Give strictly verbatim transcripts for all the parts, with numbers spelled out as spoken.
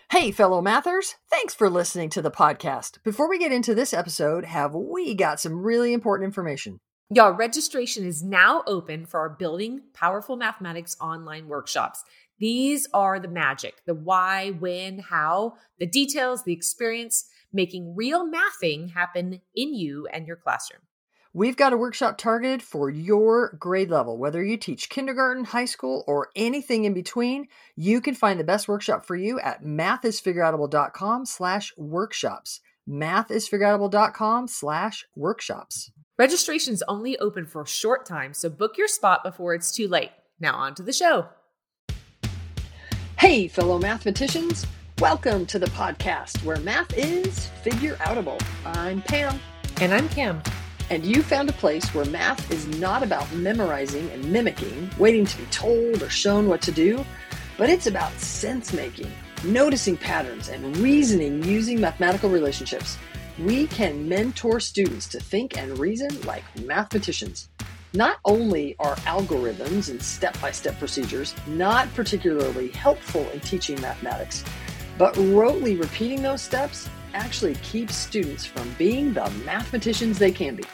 Hey, fellow mathers, thanks for listening to the podcast. Before we get into this episode, have we got some really important information? Y'all, registration is now open for our Building Powerful Mathematics online workshops. These are the magic, the why, when, how, the details, the experience, making real mathing happen in you and your classroom. We've got a workshop targeted for your grade level. Whether you teach kindergarten, high school, or anything in between, you can find the best workshop for you at mathisfigureoutable.com slash workshops. mathisfigureoutable.com slash workshops. Registration is only open for a short time, so book your spot before it's too late. Now on to the show. Hey, fellow mathematicians. Welcome to the podcast where math is figure-outable. I'm Pam. And I'm Kim. And you found a place where math is not about memorizing and mimicking, waiting to be told or shown what to do, but it's about sense-making, noticing patterns, and reasoning using mathematical relationships. We can mentor students to think and reason like mathematicians. Not only are algorithms and step-by-step procedures not particularly helpful in teaching mathematics, but rotely repeating those steps actually keeps students from being the mathematicians they can be.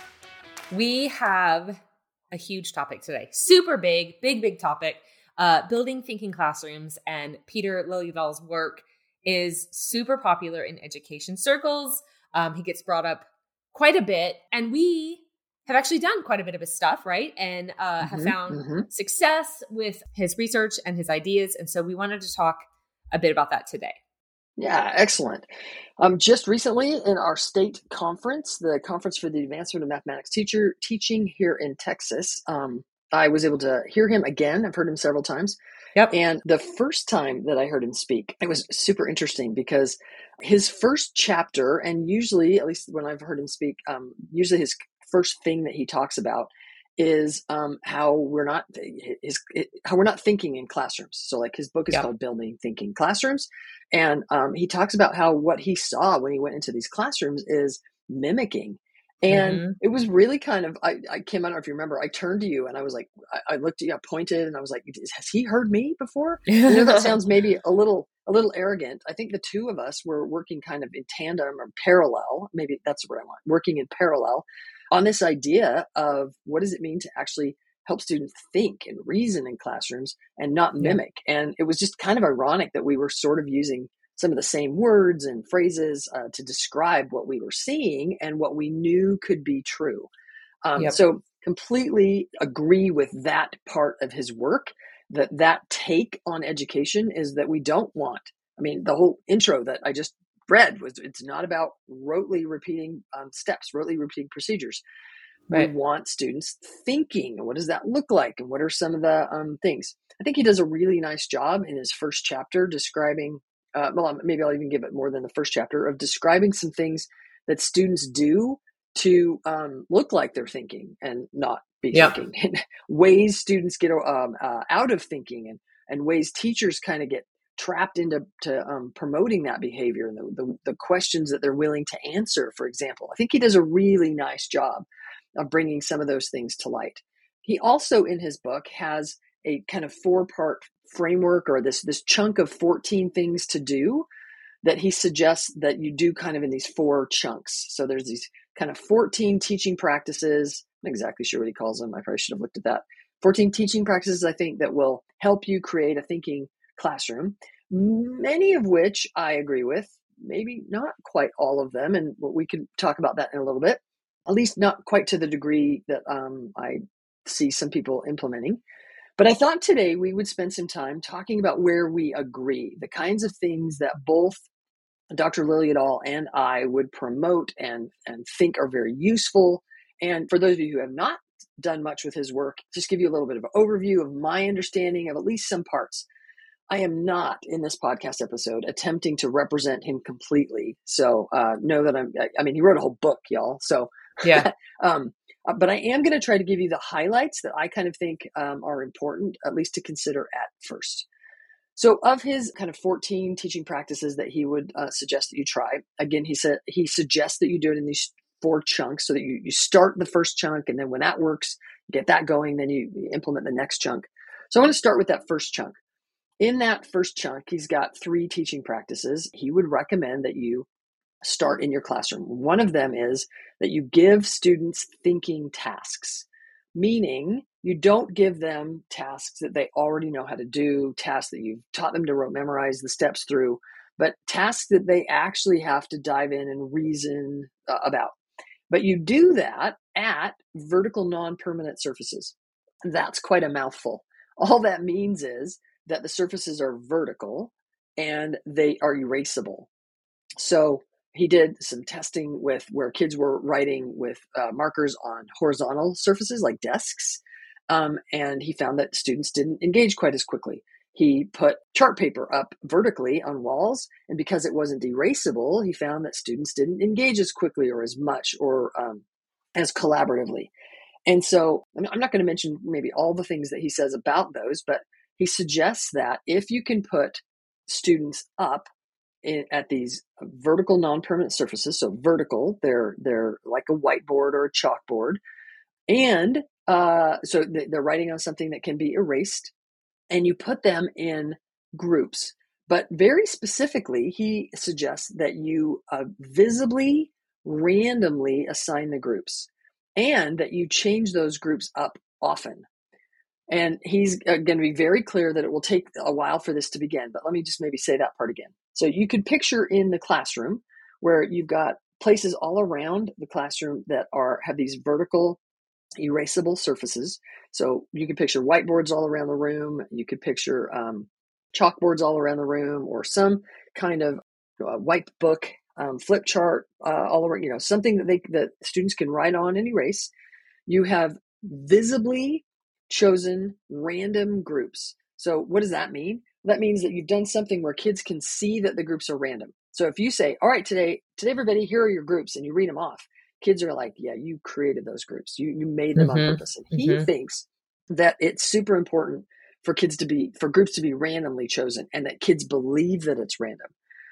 We have a huge topic today. Super big, big, big topic. Uh, building thinking classrooms, and Peter Liljedahl's work is super popular in education circles. Um, he gets brought up quite a bit, and we have actually done quite a bit of his stuff, right? And uh, Mm-hmm, have found mm-hmm. success with his research and his ideas. And so we wanted to talk a bit about that today. Yeah, excellent. Um, just recently in our state conference, the Conference for the Advancement of Mathematics Teacher Teaching here in Texas, um, I was able to hear him again. I've heard him several times. Yep. And the first time that I heard him speak, it was super interesting because his first chapter, and usually, at least when I've heard him speak, um, usually his first thing that he talks about is um, how we're not his, how we're not thinking in classrooms. So, like his book is Yep. called Building Thinking Classrooms, and um, he talks about how what he saw when he went into these classrooms is mimicking. And Mm-hmm. it was really kind of, I, I Kim, I don't know if you remember, I turned to you and I was like, I, I looked at you, I pointed and I was like, has he heard me before? I know that sounds maybe a little, a little arrogant. I think the two of us were working kind of in tandem or parallel. Maybe that's what I want, working in parallel on this idea of what does it mean to actually help students think and reason in classrooms and not mimic. Yeah. And it was just kind of ironic that we were sort of using some of the same words and phrases uh, to describe what we were seeing and what we knew could be true. Um, Yep. So completely agree with that part of his work, that that take on education is that we don't want, I mean, the whole intro that I just read was, it's not about rotely repeating um, steps, rotely repeating procedures. Right. We want students thinking. What does that look like? And what are some of the um, things? I think he does a really nice job in his first chapter describing, uh, well, maybe I'll even give it more than the first chapter, of describing some things that students do to um, look like they're thinking and not be Yep. thinking. And ways students get um, uh, out of thinking, and, and ways teachers kind of get trapped into to, um, promoting that behavior, and the, the, the questions that they're willing to answer, for example. I think he does a really nice job of bringing some of those things to light. He also, in his book, has a kind of four-part framework, or this, this chunk of fourteen things to do that he suggests that you do kind of in these four chunks. So there's these kind of fourteen teaching practices. I'm not exactly sure what he calls them. I probably should have looked at that. fourteen teaching practices, I think, that will help you create a thinking classroom, many of which I agree with, maybe not quite all of them. And we can talk about that in a little bit. At least not quite to the degree that um, I see some people implementing. But I thought today we would spend some time talking about where we agree, the kinds of things that both Doctor Liljedahl and I would promote and, and think are very useful. And for those of you who have not done much with his work, just give you a little bit of an overview of my understanding of at least some parts. I am not, in this podcast episode, attempting to represent him completely. So uh, know that I'm, I mean, he wrote a whole book, y'all. So, yeah. um, but I am going to try to give you the highlights that I kind of think um, are important, at least to consider at first. So of his kind of fourteen teaching practices that he would uh, suggest that you try, again, he said he suggests that you do it in these four chunks, so that you, you start the first chunk, and then when that works, get that going, then you, you implement the next chunk. So I want to start with that first chunk. In that first chunk, he's got three teaching practices. He would recommend that you start in your classroom. One of them is that you give students thinking tasks, meaning you don't give them tasks that they already know how to do, tasks that you've taught them to memorize the steps through, but tasks that they actually have to dive in and reason uh, about. But you do that at vertical non-permanent surfaces. That's quite a mouthful. All that means is that the surfaces are vertical and they are erasable. So he did some testing with where kids were writing with uh, markers on horizontal surfaces like desks, um, and he found that students didn't engage quite as quickly. He put chart paper up vertically on walls, and because it wasn't erasable, he found that students didn't engage as quickly or as much or um, as collaboratively. And so I'm not going to mention maybe all the things that he says about those, but he suggests that if you can put students up in, at these vertical non-permanent surfaces, so vertical, they're they're like a whiteboard or a chalkboard, and uh, so they're writing on something that can be erased, and you put them in groups. But very specifically, he suggests that you uh, visibly, randomly assign the groups, and that you change those groups up often. And he's going to be very clear that it will take a while for this to begin, but let me just maybe say that part again. So you could picture in the classroom where you've got places all around the classroom that are have these vertical erasable surfaces. So you could picture whiteboards all around the room. You could picture um, chalkboards all around the room, or some kind of uh, white book, um, flip chart uh, all around. You know, something that they that students can write on and erase. You have visibly chosen random groups. So what does that mean? That means that you've done something where kids can see that the groups are random. So if you say, all right, today, today, everybody, here are your groups, and you read them off, kids are like, yeah, you created those groups. You, you made them mm-hmm. on purpose. And he mm-hmm. thinks that it's super important for kids to be, for groups to be randomly chosen, and that kids believe that it's random.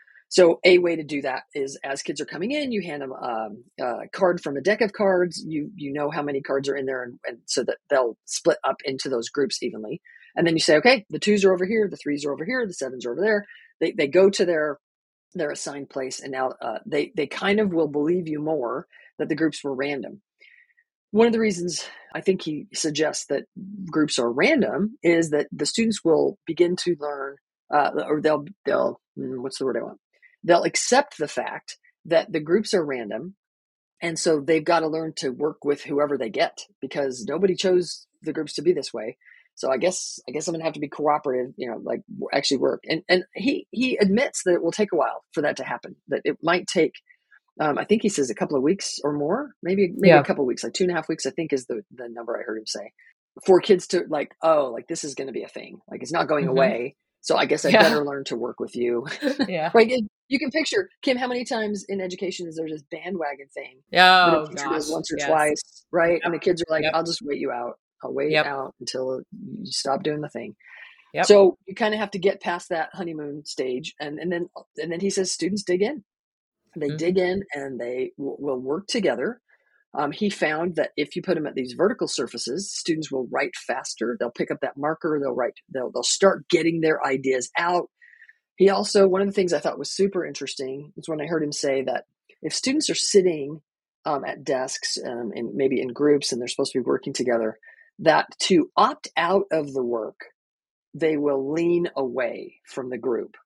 So a way to do that is, as kids are coming in, you hand them um, a card from a deck of cards. You you know how many cards are in there, and, and so that they'll split up into those groups evenly. And then you say, okay, the twos are over here, the threes are over here, the sevens are over there. They they go to their their assigned place, and now uh, they they kind of will believe you more that the groups were random. One of the reasons I think he suggests that groups are random is that the students will begin to learn, uh, or they'll they'll what's the word I want? They'll accept the fact that the groups are random, and so they've got to learn to work with whoever they get, because nobody chose the groups to be this way. So I guess I guess I'm gonna have to be cooperative, you know, like actually work. And and he he admits that it will take a while for that to happen. That it might take, um, I think he says a couple of weeks or more, maybe maybe yeah. a couple of weeks, like two and a half weeks, I think is the the number I heard him say, for kids to like, oh, like this is going to be a thing, like it's not going mm-hmm. away. So I guess I yeah. better learn to work with you. Yeah. Right. You can picture, Kim, how many times in education is there this bandwagon thing oh, that a teacher gosh. does once or yes. twice, right? Yep. And the kids are like, yep. I'll just wait you out. I'll wait yep. out until you stop doing the thing. Yep. So you kind of have to get past that honeymoon stage. And, and then and then he says students dig in. They mm-hmm. dig in and they w- will work together. Um, he found that if you put them at these vertical surfaces, students will write faster. They'll pick up that marker. They'll write. They'll they'll start getting their ideas out. He also, one of the things I thought was super interesting is when I heard him say that if students are sitting um, at desks um, and maybe in groups and they're supposed to be working together, that to opt out of the work, they will lean away from the group.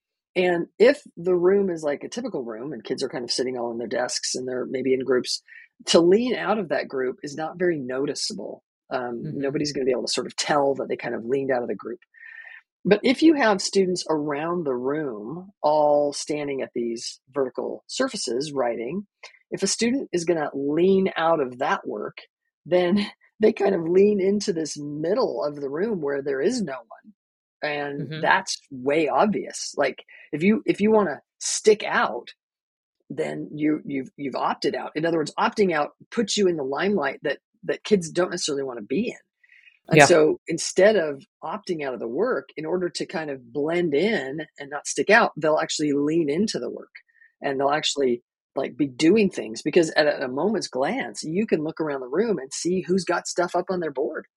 And if the room is like a typical room and kids are kind of sitting all on their desks and they're maybe in groups, to lean out of that group is not very noticeable. Um, mm-hmm. Nobody's going to be able to sort of tell that they kind of leaned out of the group. But if you have students around the room all standing at these vertical surfaces writing, if a student is going to lean out of that work, then they kind of lean into this middle of the room where there is no one. And mm-hmm. that's way obvious. Like if you if you want to stick out, then you you've you've opted out. In other words, opting out puts you in the limelight that that kids don't necessarily want to be in. And yeah. so instead of opting out of the work, in order to kind of blend in and not stick out, they'll actually lean into the work and they'll actually like be doing things, because at a, a moment's glance, you can look around the room and see who's got stuff up on their board.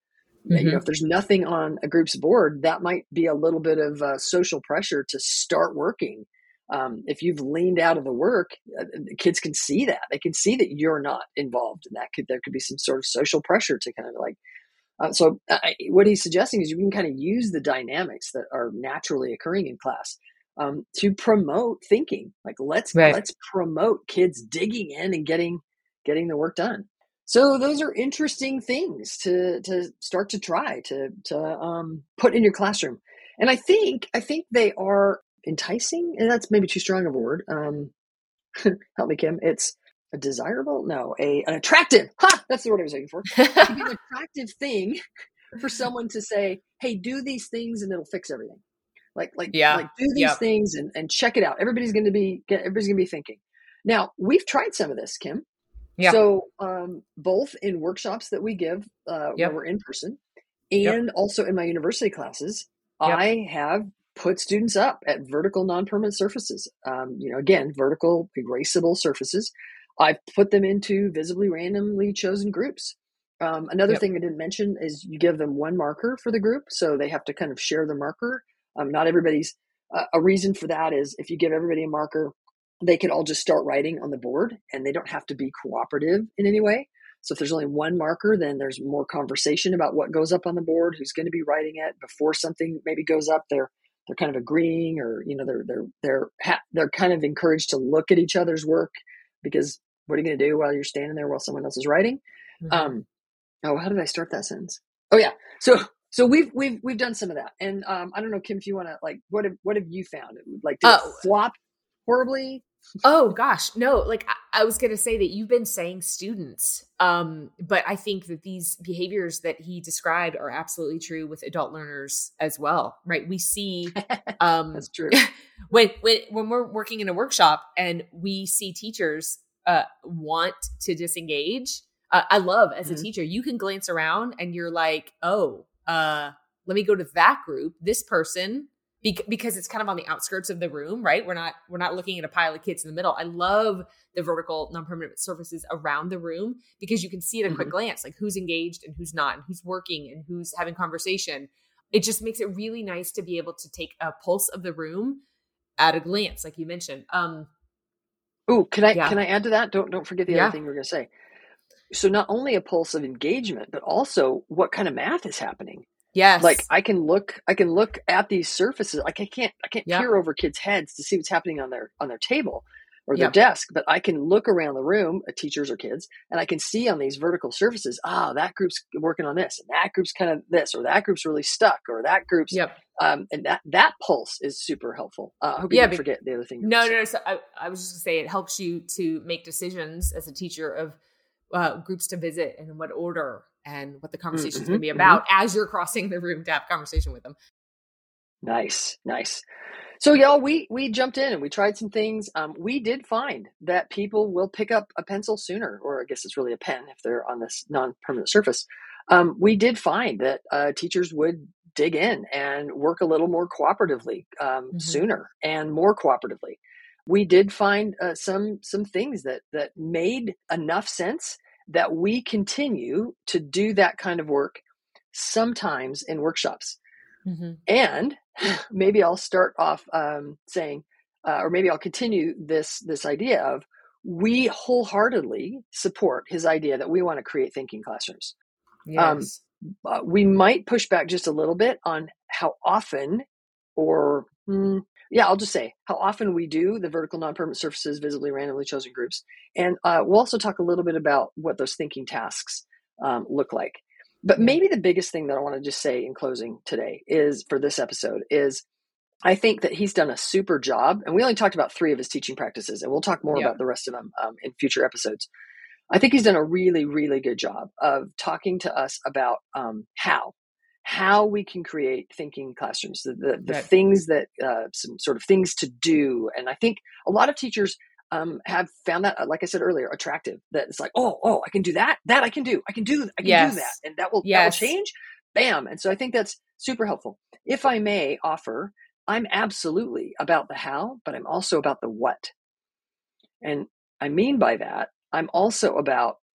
You know, Mm-hmm. if there's nothing on a group's board, that might be a little bit of uh, social pressure to start working. Um, if you've leaned out of the work, uh, the kids can see that. They can see that you're not involved, and that could there could be some sort of social pressure to kind of like. Uh, so, uh, what he's suggesting is you can kind of use the dynamics that are naturally occurring in class um, to promote thinking. Like let's Right. let's promote kids digging in and getting getting the work done. So those are interesting things to to start to try to to um, put in your classroom, and I think I think they are enticing, and that's maybe too strong of a word. Um, help me, Kim. It's a desirable, no, a an attractive. Ha! That's the word I was looking for. It can be an attractive thing for someone to say, "Hey, do these things, and it'll fix everything." Like like Yeah. like do these Yep. things and and check it out. Everybody's going to be everybody's going to be thinking. Now we've tried some of this, Kim. Yeah. So, um, both in workshops that we give uh, when Yep. we're in person Yep. and also in my university classes, Yep. I have put students up at vertical non-permanent surfaces. Um, you know, again, vertical erasable surfaces. I've put them into visibly randomly chosen groups. Um, another Yep. thing I didn't mention is you give them one marker for the group, so they have to kind of share the marker. Um, not everybody's uh, a reason for that is if you give everybody a marker, they can all just start writing on the board and they don't have to be cooperative in any way. So if there's only one marker, then there's more conversation about what goes up on the board, who's going to be writing it before something maybe goes up. They're they're kind of agreeing, or you know, they're they're they're ha- they're kind of encouraged to look at each other's work because what are you going to do while you're standing there while someone else is writing? Mm-hmm. Um, oh, how did I start that sentence? Oh yeah, so so we've we've we've done some of that, and um, I don't know, Kim, if you want to like, what have what have you found? Like, did it Oh, flop horribly? oh gosh, no, like I, I was going to say that you've been saying students. Um, but I think that these behaviors that he described are absolutely true with adult learners as well, right? We see um That's true. when when when we're working in a workshop and we see teachers uh want to disengage. Uh, I love as a Mm-hmm. teacher, you can glance around and you're like, "Oh, uh let me go to that group. This person because it's kind of on the outskirts of the room, right? We're not we're not looking at a pile of kids in the middle. I love the vertical non-permanent surfaces around the room because you can see at a quick Mm-hmm. glance like who's engaged and who's not and who's working and who's having conversation. It just makes it really nice to be able to take a pulse of the room at a glance, like you mentioned. Um, Oh, can I yeah, can I add to that? Don't don't forget the other yeah, thing you were going to say. So not only a pulse of engagement, but also what kind of math is happening. Like yes, I can look I can look at these surfaces. Like I can't I can't yep, peer over kids' heads to see what's happening on their on their table or their yep, desk, but I can look around the room at teachers or kids and I can see on these vertical surfaces, ah, that group's working on this, and that group's kind of this, or that group's really stuck, or that group's yep, um, and that that pulse is super helpful. Uh, I hope you yeah. didn't But forget the other thing you were going no, to no. say. no so I, I was just gonna say it helps you to make decisions as a teacher of uh, groups to visit and in what order and what the conversation is Mm-hmm, going to be mm-hmm. about as you're crossing the room to have conversation with them. Nice, nice. So y'all, we we jumped in and we tried some things. Um, we did find that people will pick up a pencil sooner, or I guess it's really a pen if they're on this non-permanent surface. Um, we did find that uh, teachers would dig in and work a little more cooperatively um, Mm-hmm. sooner and more cooperatively. We did find uh, some some things that that made enough sense that we continue to do that kind of work sometimes in workshops. Mm-hmm. And maybe I'll start off um, saying, uh, or maybe I'll continue this this idea of we wholeheartedly support his idea that we want to create thinking classrooms. Um, Yes. uh, we might push back just a little bit on how often, or mm, yeah, I'll just say how often we do the vertical non-permanent surfaces, visibly randomly chosen groups, and uh, we'll also talk a little bit about what those thinking tasks um, look like. But Yeah. maybe the biggest thing that I want to just say in closing today is for this episode is I think that he's done a super job, and we only talked about three of his teaching practices, and we'll talk more Yep. about the rest of them um, in future episodes. I think he's done a really, really good job of talking to us about um, how how we can create thinking classrooms, the the, the Right. things that uh, some sort of things to do, and I think a lot of teachers um, have found that, like I said earlier, attractive. That it's like, oh, oh, I can do that, that I can do, I can do, I can do that, Yes. and that will that will Yes. change, bam. And so I think that's super helpful. If I may offer, I'm absolutely about the how, but I'm also about the what. And I mean by that, I'm also about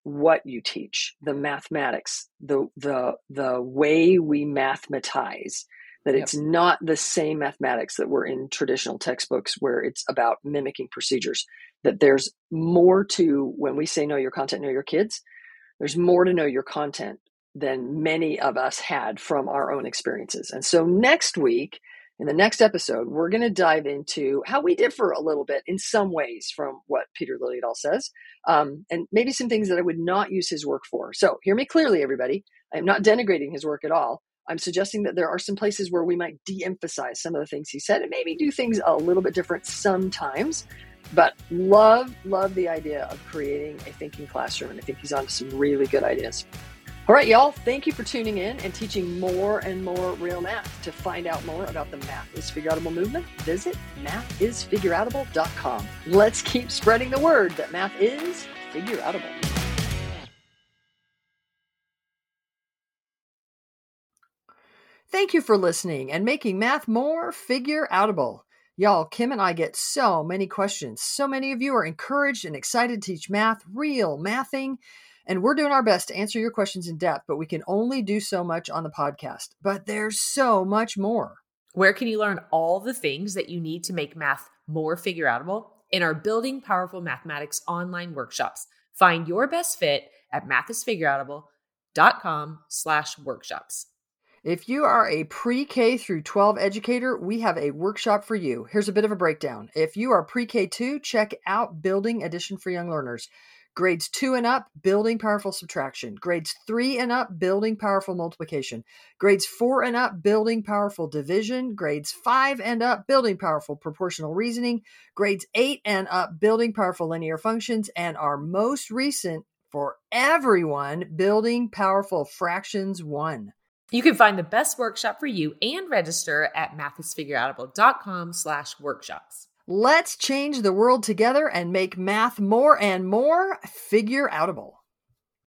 what you teach, the mathematics, the the the way we mathematize, that Yep. it's not the same mathematics that were in traditional textbooks where it's about mimicking procedures, that there's more to when we say know your content, know your kids, there's more to know your content than many of us had from our own experiences. And so next week, in the next episode, we're going to dive into how we differ a little bit in some ways from what Peter Liljedahl says, um, and maybe some things that I would not use his work for. So hear me clearly, everybody. I'm not denigrating his work at all. I'm suggesting that there are some places where we might de-emphasize some of the things he said and maybe do things a little bit different sometimes. But love, love the idea of creating a thinking classroom. And I think he's on to some really good ideas. All right, y'all, thank you for tuning in and teaching more and more real math. To find out more about the Math is Figureoutable movement, visit math is figureoutable dot com. Let's keep spreading the word that math is figureoutable. Thank you for listening and making math more figureoutable. Y'all, Kim and I get so many questions. So many of you are encouraged and excited to teach math, real mathing. And we're doing our best to answer your questions in depth, but we can only do so much on the podcast. But there's so much more. Where can you learn all the things that you need to make math more figureoutable? In our Building Powerful Mathematics online workshops. Find your best fit at math is figureoutable dot com slash workshops. If you are a pre-K through twelve educator, we have a workshop for you. Here's a bit of a breakdown. If you are pre-K two, check out Building Addition for Young Learners. Grades two and up, Building Powerful Subtraction. Grades three and up, Building Powerful Multiplication. Grades four and up, Building Powerful Division. Grades five and up, Building Powerful Proportional Reasoning. Grades eight and up, Building Powerful Linear Functions. And our most recent for everyone, Building Powerful Fractions one. You can find the best workshop for you and register at math is figureoutable dot com slash workshops. Let's change the world together and make math more and more figureoutable.